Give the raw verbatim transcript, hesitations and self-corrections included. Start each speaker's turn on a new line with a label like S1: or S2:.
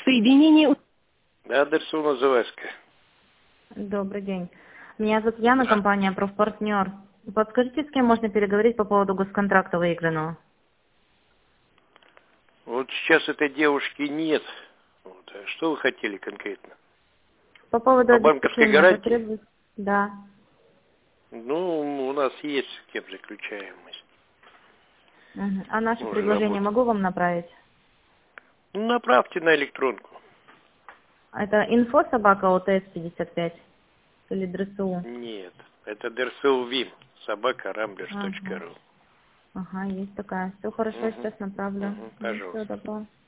S1: Соединение...
S2: Адрес Называйска.
S3: Добрый день. Меня зовут Яна, компания «Профпартнер». Подскажите, с кем можно переговорить по поводу госконтракта выигранного?
S2: Вот сейчас этой девушки нет. Вот. А что вы хотели конкретно?
S3: По поводу
S2: По банковской
S3: обеспечения
S2: гарантии?
S3: потребностей. Да.
S2: Ну, у нас есть с кем заключаемость.
S3: Угу. А наше
S2: Мы уже
S3: предложение
S2: работаем.
S3: могу вам направить?
S2: Ну, направьте на электронку.
S3: Это инфо собака ОТС пятьдесят пять или ДРСУ?
S2: Нет, это ДРСУВИМ, собака рамблерс точка ру.
S3: Ага. Ага, есть такая. Все хорошо,
S2: Угу.
S3: сейчас направлю.
S2: Угу.
S3: Ну, всего
S2: Пожалуйста.
S3: доброго.